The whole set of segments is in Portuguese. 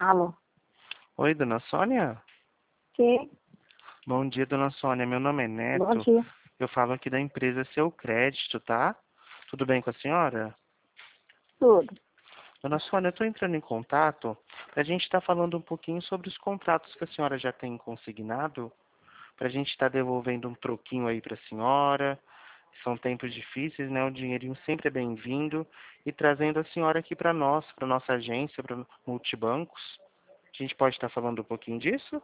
Alô? Oi, dona Sônia? Sim, Bom dia, dona Sônia. Meu nome é bom Neto. dia. Eu falo aqui da empresa Seu Crédito, tá? Tudo bem com a senhora? Tudo. Dona Sônia, eu estou entrando em contato para a gente estar falando um pouquinho sobre os contratos que a senhora já tem consignado, para a gente estar devolvendo um troquinho aí para a senhora. São tempos difíceis, né? O dinheirinho sempre é bem-vindo e trazendo a senhora aqui para nós, para nossa agência, para Multibancos. A gente pode estar falando um pouquinho disso?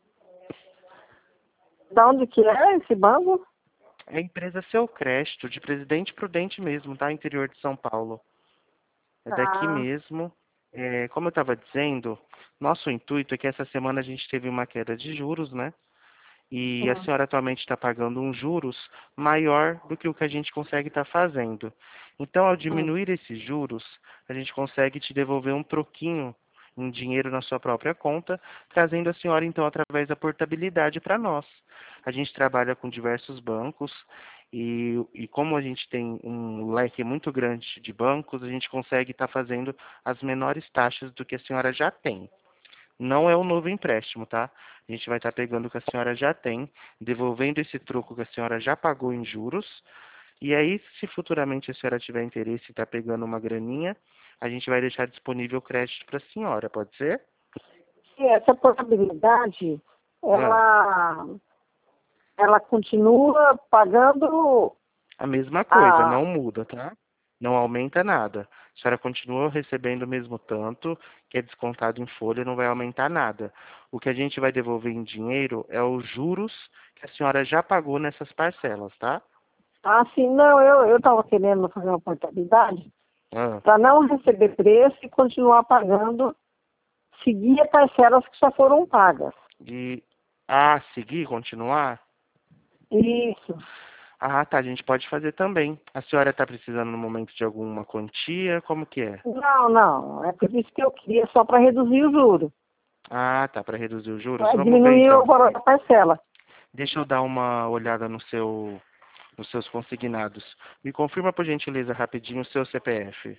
Da onde que é esse banco? É a empresa Seu Crédito, de Presidente Prudente mesmo, tá? Interior de São Paulo. É daqui Ah, mesmo. Como eu estava dizendo, nosso intuito é que essa semana a gente teve uma queda de juros, né? E a hum. senhora atualmente está pagando um juros maior do que o que a gente consegue estar fazendo. Então, ao Hum. diminuir esses juros, a gente consegue te devolver um troquinho em dinheiro na sua própria conta, trazendo a senhora, então, através da portabilidade para nós. A gente trabalha com diversos bancos e como a gente tem um leque muito grande de bancos, a gente consegue estar fazendo as menores taxas do que a senhora já tem. Não é um novo empréstimo, tá? A gente vai estar pegando o que a senhora já tem, devolvendo esse troco que a senhora já pagou em juros. E aí, se futuramente a senhora tiver interesse em estar pegando uma graninha, a gente vai deixar disponível o crédito para a senhora, pode ser? E essa portabilidade, Ah, ela, ela continua pagando a mesma coisa, a... não muda, tá? Não aumenta nada. A senhora continua recebendo o mesmo tanto, que é descontado em folha, não vai aumentar nada. O que a gente vai devolver em dinheiro é os juros que a senhora já pagou nessas parcelas, tá? Assim, não, eu estava querendo fazer uma portabilidade Ah. para não receber preço e continuar pagando, seguir as parcelas que já foram pagas. De seguir, continuar? Isso. Ah, tá, a gente pode fazer também. A senhora está precisando no momento de alguma quantia? Como que é? Não, não, é por isso que eu queria só para reduzir o juro, Ah, tá, para reduzir os juros? para Vamos ver diminuir o então. valor da parcela. Deixa eu dar uma olhada nos seus consignados. Me confirma, por gentileza, rapidinho o seu CPF.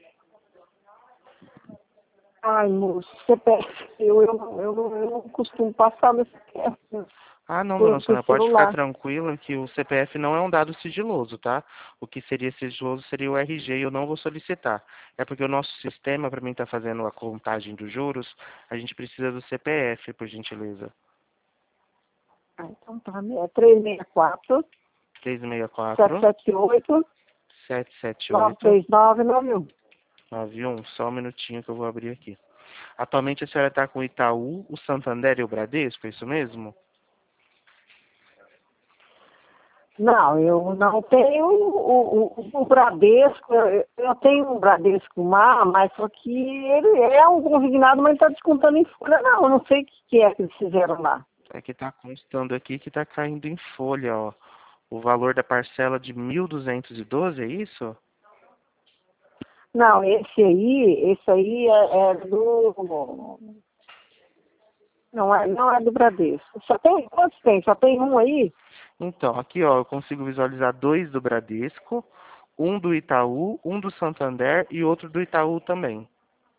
Ai, moço, CPF, eu não costumo passar meu CPF Ah, não, dona por Sônia, pode ficar celular. tranquila que o CPF não é um dado sigiloso, tá? O que seria sigiloso seria o RG e eu não vou solicitar. É porque o nosso sistema, para mim estar fazendo a contagem dos juros, a gente precisa do CPF, por gentileza. Ah, então tá, é 364 364 778 778 93991. 91. Só um minutinho que eu vou abrir aqui. Atualmente a senhora está com o Itaú, o Santander e o Bradesco, é isso mesmo? Não, eu não tenho o Bradesco, eu tenho um Bradesco Mar, mas só que ele é um consignado, mas está descontando em folha. Não, eu não sei o que é que eles fizeram lá. É que está constando aqui que está caindo em folha, ó. O valor da parcela de 1.212, é isso? Não, esse aí é do. Não é do Bradesco. Só tem, quantos tem? Só tem um aí? Então, aqui ó, eu consigo visualizar dois do Bradesco, um do Itaú, um do Santander e outro do Itaú também.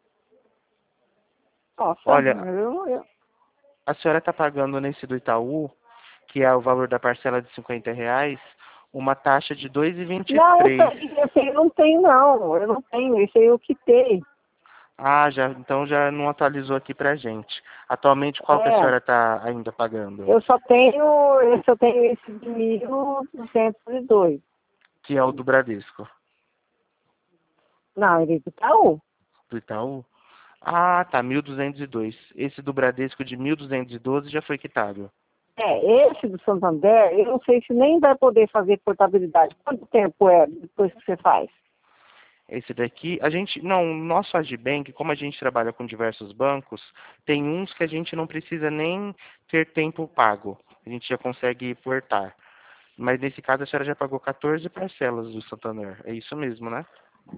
Nossa, Olha, a senhora está pagando nesse do Itaú, que é o valor da parcela de R$ 50, uma taxa de não, 2,23. esse aí eu não tenho, não. Eu não tenho, esse aí eu quitei. Ah, já, então já não atualizou aqui pra gente. Atualmente, qual que a É, senhora está ainda pagando? eu tenho esse de 1.202. Que é o do Bradesco. Não, ele é do Itaú. Do Itaú? Ah, tá, 1.202. Esse do Bradesco de 1.212 já foi quitado. Esse do Santander, eu não sei se nem vai poder fazer portabilidade. Quanto tempo é depois que você faz? Esse daqui, a gente, não, o nosso Agibank, como a gente trabalha com diversos bancos, tem uns que a gente não precisa nem ter tempo pago. A gente já consegue portar. Mas nesse caso a senhora já pagou 14 parcelas do Santander. É isso mesmo, né?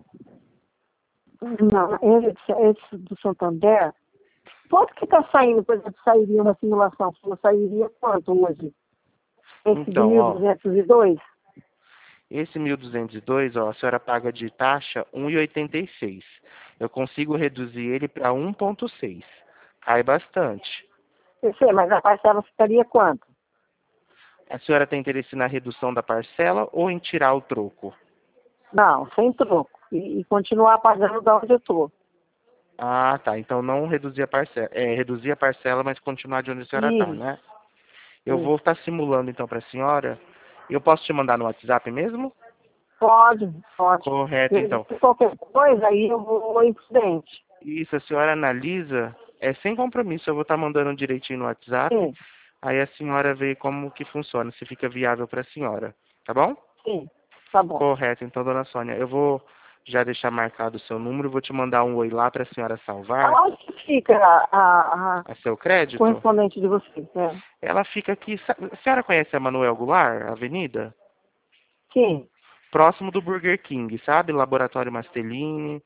Não, esse do Santander, quanto que está saindo, por exemplo, sairia uma simulação? Sairia quanto hoje? Esse de Então, ó, 1.202? esse 1.202, ó, a senhora paga de taxa 1,86. Eu consigo reduzir ele para 1,6. cai bastante. Eu sei, mas a parcela ficaria quanto? A senhora tem interesse na redução da parcela ou em tirar o troco? Não, sem troco. E continuar pagando da onde eu estou. Ah, tá. Então não reduzir a parcela. É, reduzir a parcela, mas continuar de onde a senhora está, Isso, né? Eu isso. vou estar simulando então para a senhora. Eu posso te mandar no WhatsApp mesmo? Pode, pode. Correto, então. Se qualquer coisa, aí eu vou em frente. Isso, a senhora analisa, é sem compromisso, eu vou estar mandando direitinho no WhatsApp, Sim, aí a senhora vê como que funciona, se fica viável para a senhora, tá bom? sim. Tá bom. Correto, então, dona Sônia, eu vou já deixar marcado o seu número, vou te mandar um oi lá para a senhora salvar Aonde que fica a a seu crédito. correspondente de vocês? É. Ela fica aqui, a senhora conhece a Manuel Goulart, a avenida? Sim. Próximo do Burger King, sabe? Laboratório Mastellini.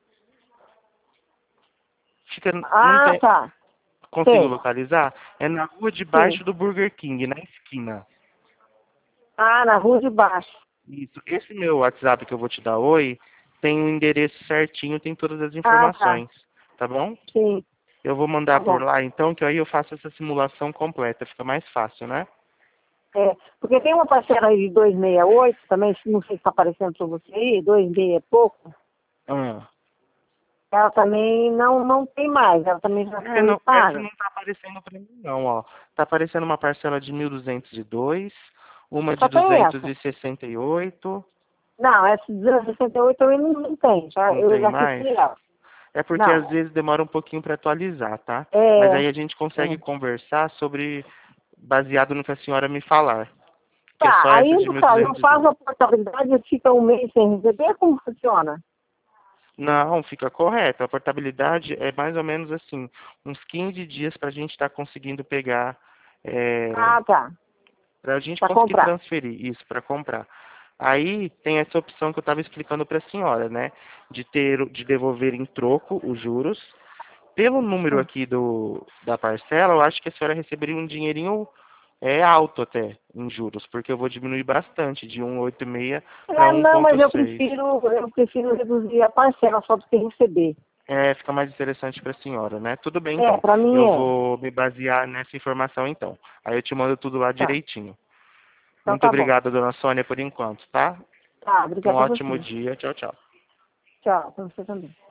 Fica, não Ah, tem, tá. consigo Sei, localizar? É na rua de sim. baixo do Burger King, na esquina. Ah, na rua de baixo. Isso. Esse meu WhatsApp que eu vou te dar oi, tem o endereço certinho, tem todas as Ah, tá. informações, tá bom? Sim, Eu vou tá mandar por bom. lá, então, que aí eu faço essa simulação completa, fica mais fácil, né? É, porque tem uma parcela aí de 268 também, não sei se está aparecendo para você aí, 2,6 é pouco. Ah. Ela também não tem mais, ela também já É, foi não, essa paga. não tá aparecendo pra mim, não, ó. Tá aparecendo uma parcela de 1.202, uma de Só tem duzentos essa. e sessenta e oito, Não, essa de 268 eu ainda não tenho, tá? não Eu tem já mais? quitei ela. É porque às Não, vezes demora um pouquinho para atualizar, tá? Mas é, aí a gente consegue é. conversar sobre, baseado no que a senhora me falar. Que é Tá, só aí essa de no caso, eu 1.202. faço a portabilidade e fica um mês sem receber, como funciona? Não, fica correto. A portabilidade é mais ou menos assim, uns 15 dias para a gente estar conseguindo pegar, Ah, tá, para a gente para conseguir comprar. transferir isso para comprar. Aí tem essa opção que eu estava explicando para a senhora, né? De devolver em troco os juros. Pelo número Hum. aqui da parcela, eu acho que a senhora receberia um dinheirinho alto até em juros, porque eu vou diminuir bastante, de 1,86 para É, não, mas 1,6. eu prefiro reduzir a parcela só do que receber. É, fica mais interessante para a senhora, né? Tudo bem, É, então. para mim Eu é. vou me basear nessa informação, então. Aí eu te mando tudo lá Tá, direitinho. então Muito tá bom. obrigado, dona Sônia, por enquanto, tá? Tá, Um obrigada a ótimo você. dia. Tchau, tchau. Tchau, pra você também.